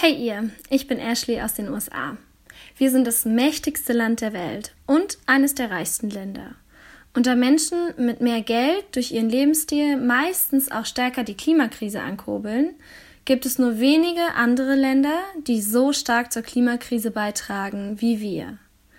Hey ihr, ich bin Ashley aus den USA. Wir sind das mächtigste Land der Welt und eines der reichsten Länder. Und da Menschen mit mehr Geld durch ihren Lebensstil meistens auch stärker die Klimakrise ankurbeln, gibt es nur wenige andere Länder, die so stark zur Klimakrise beitragen wie wir.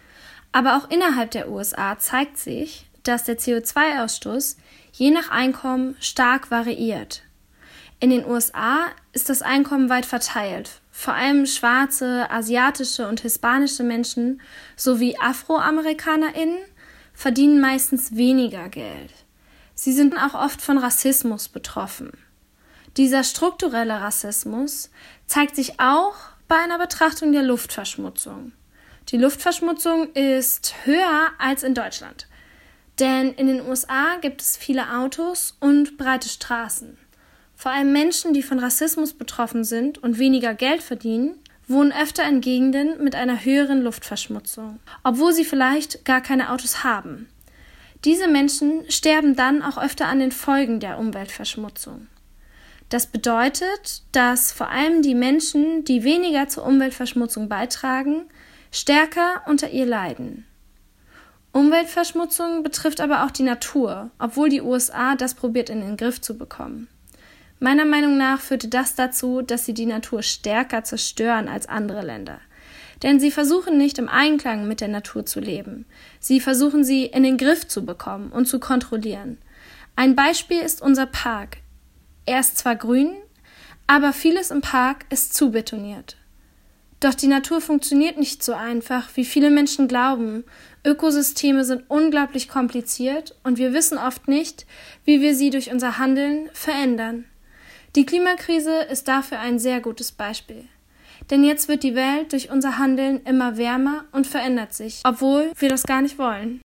Aber auch innerhalb der USA zeigt sich, dass der CO2-Ausstoß je nach Einkommen stark variiert. In den USA ist das Einkommen weit verteilt. Vor allem schwarze, asiatische und hispanische Menschen sowie AfroamerikanerInnen verdienen meistens weniger Geld. Sie sind auch oft von Rassismus betroffen. Dieser strukturelle Rassismus zeigt sich auch bei einer Betrachtung der Luftverschmutzung. Die Luftverschmutzung ist höher als in Deutschland, denn in den USA gibt es viele Autos und breite Straßen. Vor allem Menschen, die von Rassismus betroffen sind und weniger Geld verdienen, wohnen öfter in Gegenden mit einer höheren Luftverschmutzung, obwohl sie vielleicht gar keine Autos haben. Diese Menschen sterben dann auch öfter an den Folgen der Umweltverschmutzung. Das bedeutet, dass vor allem die Menschen, die weniger zur Umweltverschmutzung beitragen, stärker unter ihr leiden. Umweltverschmutzung betrifft aber auch die Natur, obwohl die USA das probiert in den Griff zu bekommen. Meiner Meinung nach führte das dazu, dass sie die Natur stärker zerstören als andere Länder. Denn sie versuchen nicht im Einklang mit der Natur zu leben. Sie versuchen sie in den Griff zu bekommen und zu kontrollieren. Ein Beispiel ist unser Park. Er ist zwar grün, aber vieles im Park ist zubetoniert. Doch die Natur funktioniert nicht so einfach, wie viele Menschen glauben. Ökosysteme sind unglaublich kompliziert und wir wissen oft nicht, wie wir sie durch unser Handeln verändern. Die Klimakrise ist dafür ein sehr gutes Beispiel. Denn jetzt wird die Welt durch unser Handeln immer wärmer und verändert sich, obwohl wir das gar nicht wollen.